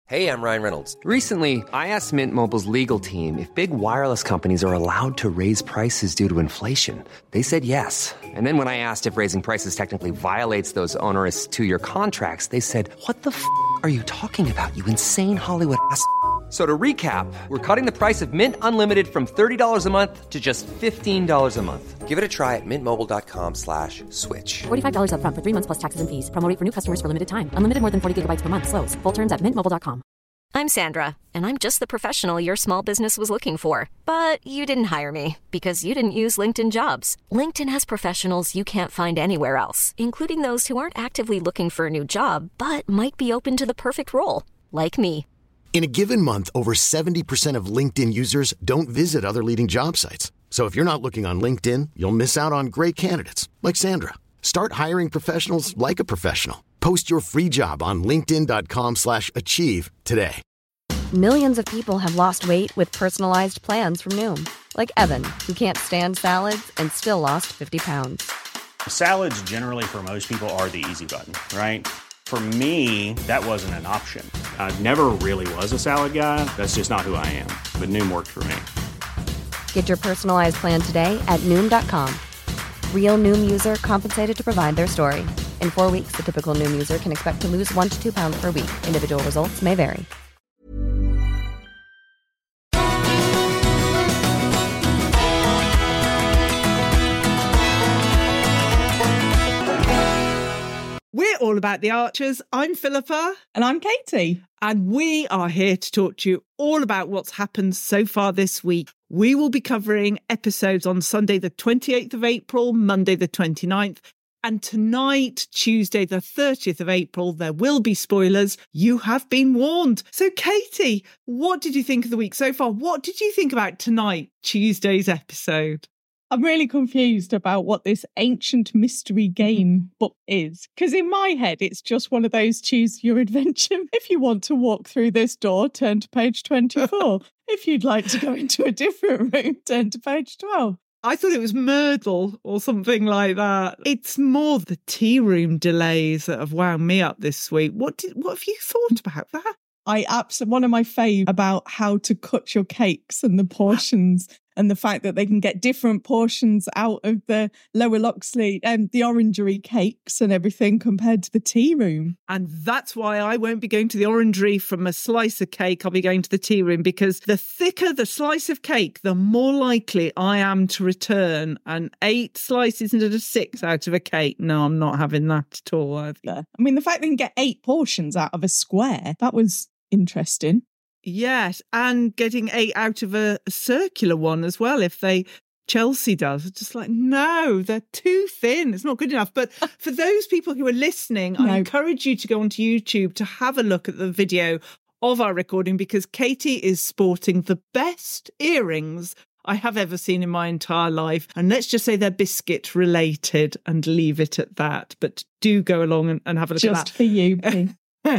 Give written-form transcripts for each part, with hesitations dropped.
Hey, I'm Ryan Reynolds. Recently, I asked Mint Mobile's legal team if big wireless companies are allowed to raise prices due to inflation. They said yes. And then when I asked if raising prices technically violates those onerous two-year contracts, they said, "What the f*** are you talking about, you insane Hollywood ass?" So to recap, we're cutting the price of Mint Unlimited from $30 a month to just $15 a month. Give it a try at mintmobile.com/switch. $45 up front for 3 months plus taxes and fees. Promo rate for new customers for limited time. Unlimited more than 40 gigabytes per month. Slows full terms at mintmobile.com. I'm Sandra, and I'm just the professional your small business was looking for. But you didn't hire me because you didn't use LinkedIn Jobs. LinkedIn has professionals you can't find anywhere else, including those who aren't actively looking for a new job, but might be open to the perfect role, like me. In a given month, over 70% of LinkedIn users don't visit other leading job sites. So if you're not looking on LinkedIn, you'll miss out on great candidates like Sandra. Start hiring professionals like a professional. Post your free job on linkedin.com/achieve today. Millions of people have lost weight with personalized plans from Noom. Like Evan, who can't stand salads and still lost 50 pounds. Salads generally for most people are the easy button, right? For me, that wasn't an option. I never really was a salad guy. That's just not who I am. But Noom worked for me. Get your personalized plan today at Noom.com. Real Noom user compensated to provide their story. In 4 weeks, the typical Noom user can expect to lose 1 to 2 pounds per week. Individual results may vary. We're all about the Archers. I'm Philippa. And I'm Katie. And we are here to talk to you all about what's happened so far this week. We will be covering episodes on Sunday the 28th of April, Monday the 29th, and tonight, Tuesday the 30th of April, there will be spoilers. You have been warned. So Katie, what did you think of the week so far? What did you think about tonight, Tuesday's episode? I'm really confused about what this ancient mystery game book is. Because in my head, it's just one of those choose your adventure. If you want to walk through this door, turn to page 24. If you'd like to go into a different room, turn to page 12. I thought it was Myrtle or something like that. It's more the tea room delays that have wound me up this week. What have you thought about that? One of my fave about how to cut your cakes and the portions and the fact that they can get different portions out of the Lower Loxley and the orangery cakes and everything compared to the tea room. And that's why I won't be going to the orangery from a slice of cake. I'll be going to the tea room because the thicker the slice of cake, the more likely I am to return an 8 slices instead of 6 out of a cake. No, I'm not having that at all. I mean, the fact they can get 8 portions out of a square, that was interesting. Yes, and getting 8 out of a circular one as well, if Chelsea does. It's just like, no, they're too thin. It's not good enough. But for those people who are listening, I encourage you to go onto YouTube to have a look at the video of our recording because Katie is sporting the best earrings I have ever seen in my entire life. And let's just say they're biscuit related and leave it at that. But do go along and have a look at that. Just for you, Pete.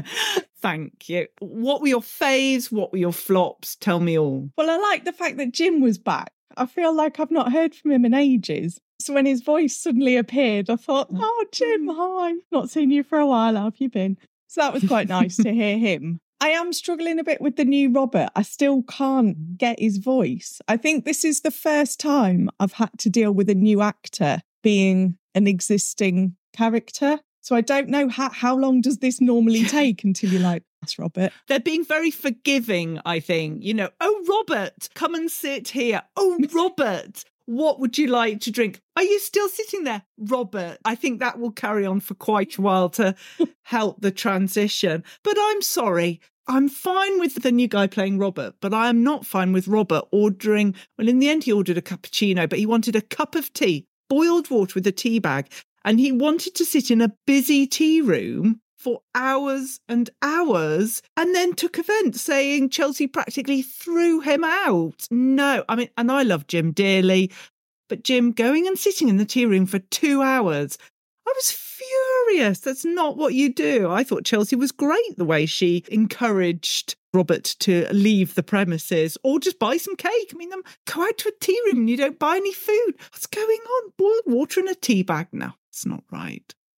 Thank you. What were your faves? What were your flops? Tell me all. Well, I like the fact that Jim was back. I feel like I've not heard from him in ages. So when his voice suddenly appeared, I thought, oh, Jim, hi. Not seen you for a while. How have you been? So that was quite nice to hear him. I am struggling a bit with the new Robert. I still can't get his voice. I think this is the first time I've had to deal with a new actor being an existing character. So I don't know how long does this normally take until you're like, that's Robert. They're being very forgiving, I think. You know, oh, Robert, come and sit here. Oh, Robert, what would you like to drink? Are you still sitting there, Robert? I think that will carry on for quite a while to help the transition. But I'm sorry. I'm fine with the new guy playing Robert, but I am not fine with Robert ordering, well, in the end he ordered a cappuccino, but he wanted a cup of tea, boiled water with a tea bag. And he wanted to sit in a busy tea room for hours and hours and then took offence, saying Chelsea practically threw him out. No, I mean, and I love Jim dearly, but Jim going and sitting in the tea room for 2 hours, I was furious. That's not what you do. I thought Chelsea was great the way she encouraged Robert to leave the premises or just buy some cake. I mean, go out to a tea room and you don't buy any food. What's going on? Boiled water in a tea bag? No, it's not right.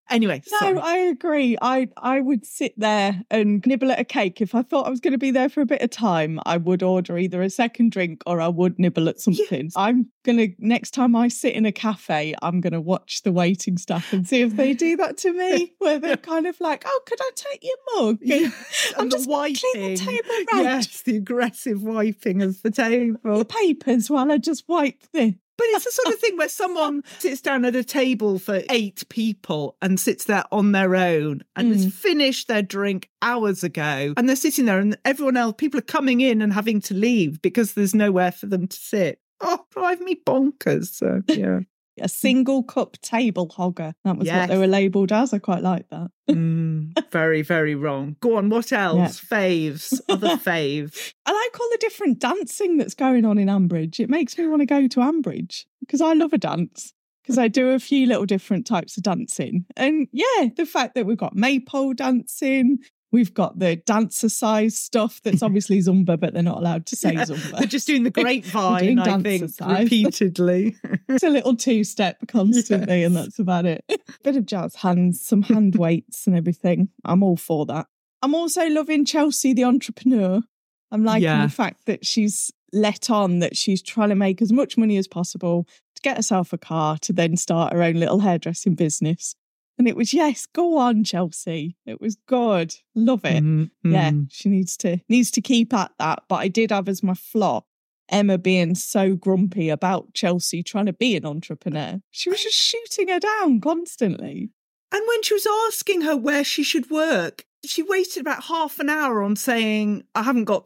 Anyway, sorry. No, I agree. I would sit there and nibble at a cake. If I thought I was going to be there for a bit of time, I would order either a second drink or I would nibble at something. Yeah. I'm going to, next time I sit in a cafe, I'm going to watch the waiting staff and see if they do that to me, where they're kind of like, oh, could I take your mug? Yeah. I'm just wiping. Clean the table round. Yes, the aggressive wiping of the table. Your papers while I just wipe this. But it's the sort of thing where someone sits down at a table for 8 people and sits there on their own and has finished their drink hours ago. And they're sitting there and everyone else, people are coming in and having to leave because there's nowhere for them to sit. Oh, drive me bonkers. So, yeah. A single cup table hogger. That was what they were labelled as. I quite like that. Very, very wrong. Go on, what else? Yeah. Faves, other faves. I like all the different dancing that's going on in Ambridge. It makes me want to go to Ambridge because I love a dance. Because I do a few little different types of dancing. And yeah, the fact that we've got maypole dancing, we've got the dancer-size stuff that's obviously Zumba, but they're not allowed to say Zumba. They're just doing the grapevine, I think, repeatedly. It's a little two-step constantly, and that's about it. Bit of jazz hands, some hand weights and everything. I'm all for that. I'm also loving Chelsea, the entrepreneur. I'm liking the fact that she's let on that she's trying to make as much money as possible to get herself a car to then start her own little hairdressing business. And it was, yes, go on, Chelsea. It was good. Love it. Mm-hmm. Yeah, she needs to keep at that. But I did have as my flaw Emma being so grumpy about Chelsea trying to be an entrepreneur. She was just shooting her down constantly. And when she was asking her where she should work, she wasted about half an hour on saying, I haven't got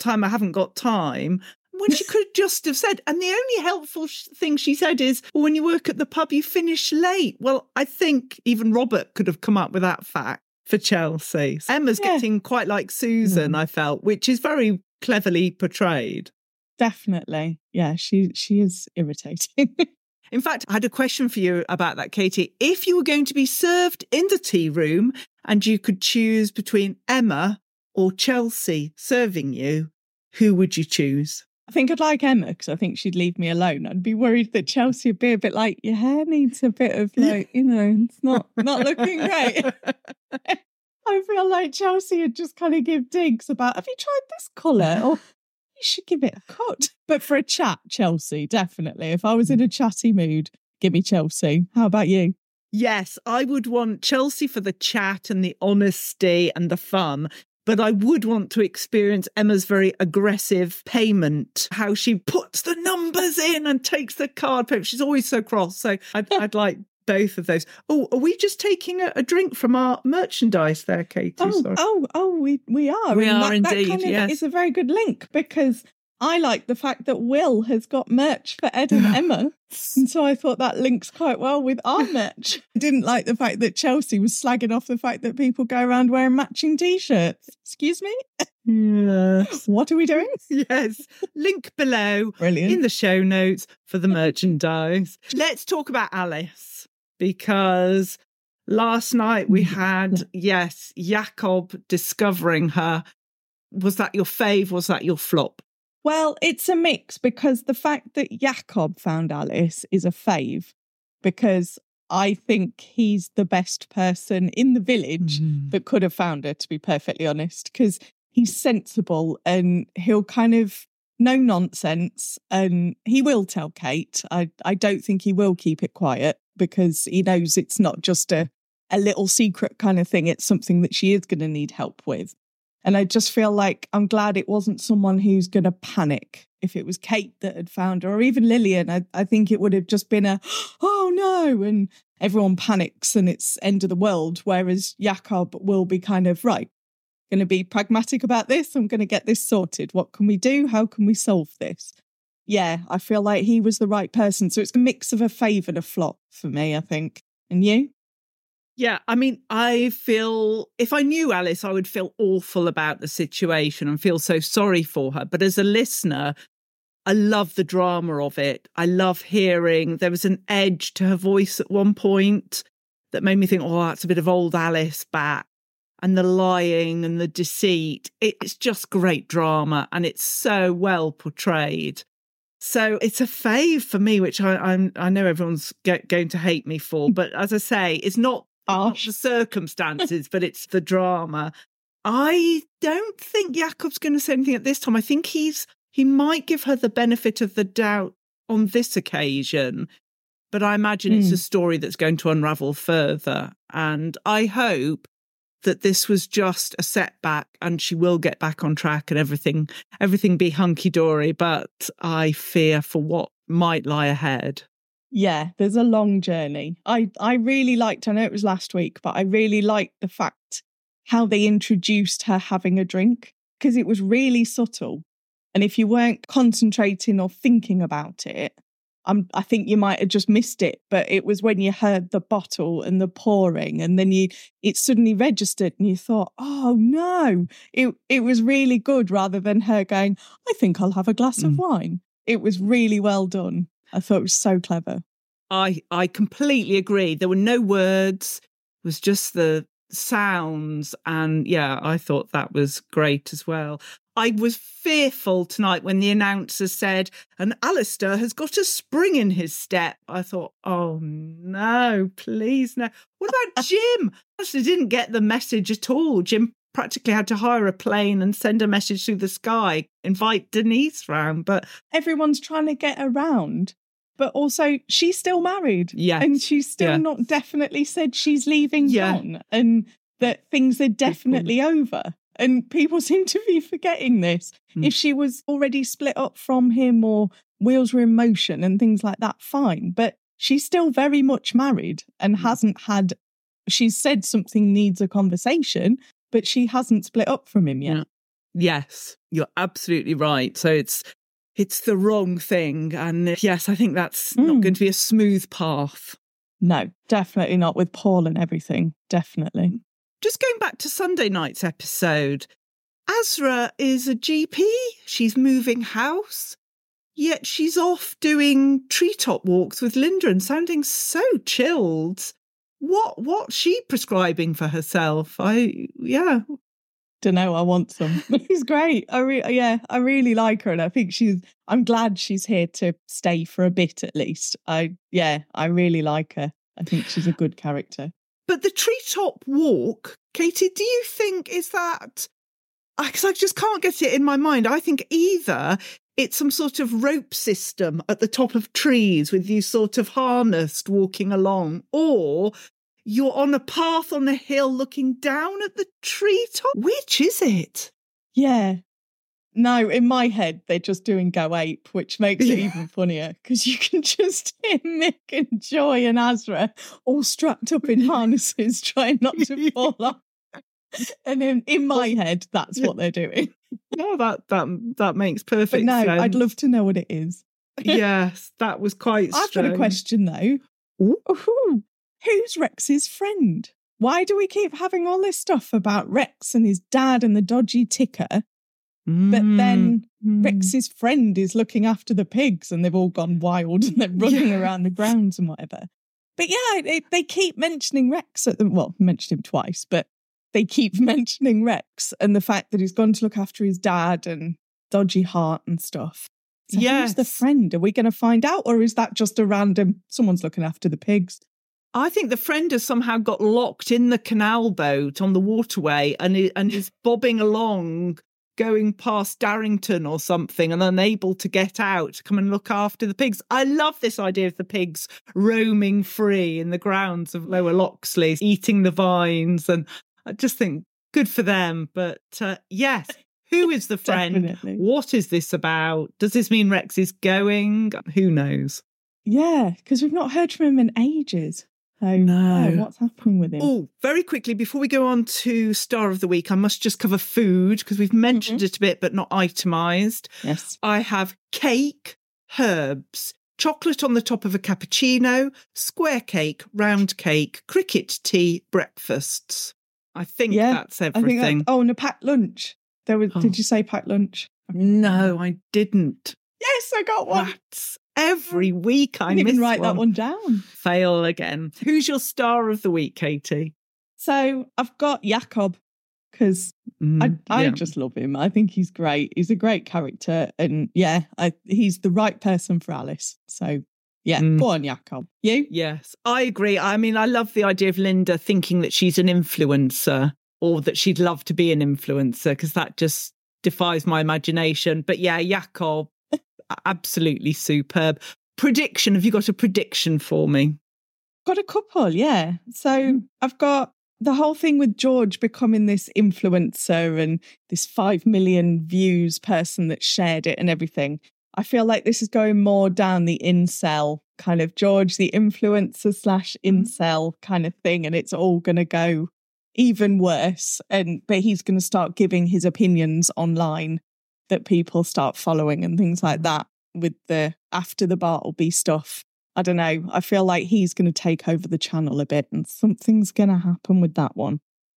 time. When she could just have said, and the only helpful thing she said is, well, when you work at the pub, you finish late. Well, I think even Robert could have come up with that fact for Chelsea. Emma's getting quite like Susan, I felt, which is very cleverly portrayed. Definitely. Yeah, she is irritating. In fact, I had a question for you about that, Katie. If you were going to be served in the tea room and you could choose between Emma or Chelsea serving you, who would you choose? I think I'd like Emma because I think she'd leave me alone. I'd be worried that Chelsea would be a bit like, your hair needs a bit of it's not looking great. I feel like Chelsea would just kind of give digs about, have you tried this colour? Or you should give it a cut. But for a chat, Chelsea, definitely. If I was in a chatty mood, give me Chelsea. How about you? Yes, I would want Chelsea for the chat and the honesty and the fun. But I would want to experience Emma's very aggressive payment, how she puts the numbers in and takes the card payment. She's always so cross. So I'd like both of those. Oh, are we just taking a drink from our merchandise there, Katie? We are. We are indeed, that kind of yes. It's a very good link because I like the fact that Will has got merch for Ed and Emma. And so I thought that links quite well with our merch. I didn't like the fact that Chelsea was slagging off the fact that people go around wearing matching T-shirts. Excuse me? Yes. What are we doing? Yes. Link below. Brilliant. In the show notes for the merchandise. Let's talk about Alice because last night we had, Jacob discovering her. Was that your fave? Was that your flop? Well, it's a mix because the fact that Jacob found Alice is a fave because I think he's the best person in the village that could have found her, to be perfectly honest, because he's sensible and he'll kind of no nonsense and he will tell Kate. I don't think he will keep it quiet because he knows it's not just a little secret kind of thing. It's something that she is going to need help with. And I just feel like I'm glad it wasn't someone who's going to panic. If it was Kate that had found her, or even Lillian, I think it would have just been oh no, and everyone panics and it's end of the world. Whereas Jacob will be kind of, right, going to be pragmatic about this. I'm going to get this sorted. What can we do? How can we solve this? Yeah, I feel like he was the right person. So it's a mix of a fave and a flop for me, I think. And you? Yeah, I mean, I feel if I knew Alice, I would feel awful about the situation and feel so sorry for her. But as a listener, I love the drama of it. I love hearing there was an edge to her voice at one point that made me think, oh, that's a bit of old Alice back. And the lying and the deceit. It's just great drama and it's so well portrayed. So it's a fave for me, which I know everyone's going to hate me for. But as I say, it's not not the circumstances, but it's the drama. I don't think Jakob's going to say anything at this time. I think he might give her the benefit of the doubt on this occasion, but I imagine it's a story that's going to unravel further. And I hope that this was just a setback and she will get back on track and everything be hunky-dory, but I fear for what might lie ahead. Yeah, there's a long journey. I really liked, I know it was last week, but I really liked the fact how they introduced her having a drink, because it was really subtle. And if you weren't concentrating or thinking about it, I think you might have just missed it. But it was when you heard the bottle and the pouring, and then it suddenly registered and you thought, oh no, it was really good, rather than her going, I think I'll have a glass of wine. It was really well done. I thought it was so clever. I completely agree. There were no words. It was just the sounds. And yeah, I thought that was great as well. I was fearful tonight when the announcer said, and Alistair has got a spring in his step. I thought, oh no, please no. What about Jim? Alistair didn't get the message at all. Jim practically had to hire a plane and send a message through the sky, invite Denise round. But everyone's trying to get around. But also, she's still married. Yes. And she's still not definitely said she's leaving John, and that things are definitely over. And people seem to be forgetting this. If she was already split up from him or wheels were in motion and things like that, fine. But she's still very much married and she's said something needs a conversation, but she hasn't split up from him yet. Yes, you're absolutely right. So it's the wrong thing. And yes, I think that's not going to be a smooth path. No, definitely not, with Paul and everything. Definitely. Just going back to Sunday night's episode, Azra is a GP. She's moving house, yet she's off doing treetop walks with Linda and sounding so chilled. What's she prescribing for herself? Don't know. I want some. She's great. I really like her, and I think I'm glad she's here to stay for a bit at least. I really like her. I think she's a good character. But the treetop walk, Katie, do you think is that... Because I just can't get it in my mind. I think either it's some sort of rope system at the top of trees with you sort of harnessed walking along, or you're on a path on a hill looking down at the treetop. Which is it? Yeah. No, in my head, they're just doing Go Ape, which makes it even funnier, because you can just hear Mick and Joy and Azra all strapped up in harnesses trying not to fall off. And in my head, that's what they're doing. No, that makes perfect sense. sense. I'd love to know what it is. Yes, that was quite strange. I've got a question, though. Ooh. Who's Rex's friend? Why do we keep having all this stuff about Rex and his dad and the dodgy ticker? But then Rex's friend is looking after the pigs and they've all gone wild and they're running around the grounds and whatever. But yeah, they keep mentioning Rex mentioned him twice, but they keep mentioning Rex and the fact that he's gone to look after his dad and dodgy heart and stuff. So who's the friend? Are we going to find out, or is that just a random, someone's looking after the pigs? I think the friend has somehow got locked in the canal boat on the waterway and is bobbing along, going past Darrington or something, and unable to get out to come and look after the pigs. I love this idea of the pigs roaming free in the grounds of Lower Loxley, eating the vines, and I just think good for them. But yes, who is the friend? Definitely. What is this about? Does this mean Rex is going? Who knows? Yeah, because we've not heard from him in ages. So, no. What's happening with him? Oh, very quickly, before we go on to Star of the Week, I must just cover food because we've mentioned it a bit, but not itemised. Yes. I have cake, herbs, chocolate on the top of a cappuccino, square cake, round cake, cricket tea, breakfasts. I think that's everything. And a packed lunch. Did you say packed lunch? No, I didn't. Yes, I got one. That's every week I didn't miss even write one. that one down. Fail again. Who's your star of the week, Katie? So I've got Jakob because I just love him. I think he's great. He's a great character. And he's the right person for Alice. So Yeah, go on, Jakob. You? Yes, I agree. I mean, I love the idea of Linda thinking that she's an influencer or that she'd love to be an influencer, because that just defies my imagination. But yeah, Jakob, absolutely superb. Prediction. Have you got a prediction for me? Got a couple, yeah. So I've got the whole thing with George becoming this influencer and this 5 million views person that shared it and everything. I feel like this is going more down the incel kind of George, the influencer / incel kind of thing. And it's all going to go even worse. But he's going to start giving his opinions online that people start following and things like that with the after the Bartleby stuff. I don't know. I feel like he's going to take over the channel a bit and something's going to happen with that one.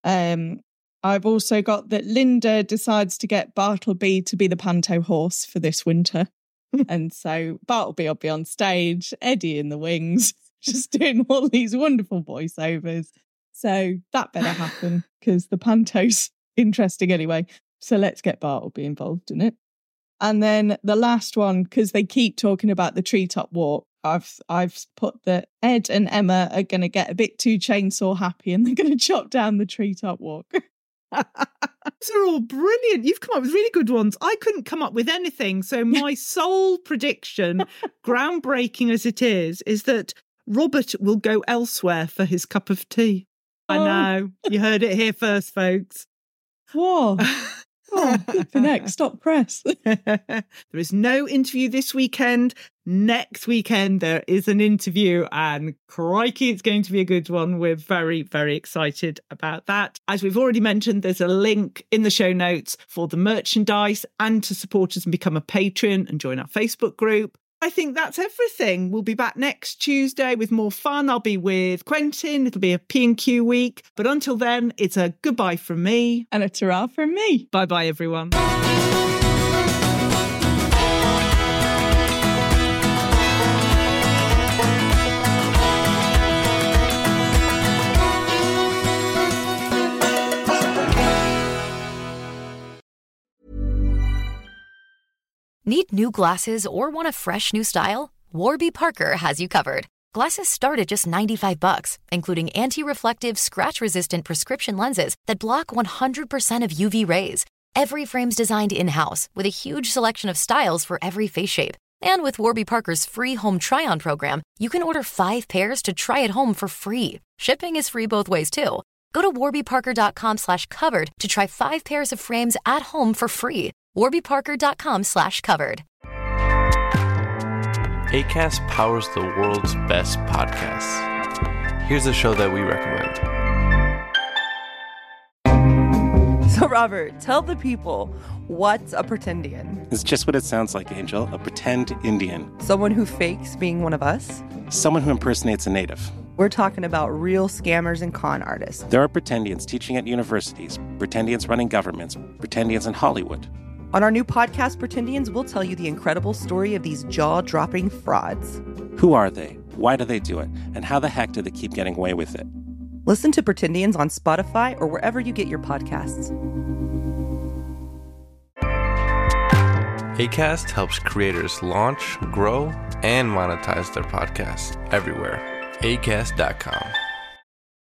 I've also got that Linda decides to get Bartleby to be the panto horse for this winter. And so Bartleby will be on stage, Eddie in the wings, just doing all these wonderful voiceovers. So that better happen because the panto's interesting anyway. So let's get Bartleby involved in it. And then the last one, because they keep talking about the treetop walk, I've put that Ed and Emma are going to get a bit too chainsaw happy and they're going to chop down the treetop walk. Those are all brilliant. You've come up with really good ones. I couldn't come up with anything. So my sole prediction, groundbreaking as it is that Robert will go elsewhere for his cup of tea. I know. You heard it here first, folks. Whoa. Oh, the next stop press. There is no interview this weekend. Next weekend there is an interview, and crikey, it's going to be a good one. We're very, very excited about that. As we've already mentioned, there's a link in the show notes for the merchandise and to support us and become a patron and join our Facebook group. I think that's everything. We'll be back next Tuesday with more fun. I'll be with Quentin. It'll be a P&Q week. But until then, it's a goodbye from me. And a ta-ra from me. Bye-bye, everyone. Need new glasses or want a fresh new style? Warby Parker has you covered. Glasses start at just $95, including anti-reflective, scratch-resistant prescription lenses that block 100% of UV rays. Every frame's designed in-house with a huge selection of styles for every face shape. And with Warby Parker's free home try-on program, you can order 5 pairs to try at home for free. Shipping is free both ways, too. Go to warbyparker.com/covered to try 5 pairs of frames at home for free. warbyparker.com/covered. Acast powers the world's best podcasts. Here's a show that we recommend. So, Robert, tell the people, what's a pretendian? It's just what it sounds like, Angel. A pretend Indian. Someone who fakes being one of us? Someone who impersonates a native. We're talking about real scammers and con artists. There are pretendians teaching at universities, pretendians running governments, pretendians in Hollywood. On our new podcast, Pretendians, we'll tell you the incredible story of these jaw-dropping frauds. Who are they? Why do they do it? And how the heck do they keep getting away with it? Listen to Pretendians on Spotify or wherever you get your podcasts. Acast helps creators launch, grow, and monetize their podcasts everywhere. Acast.com.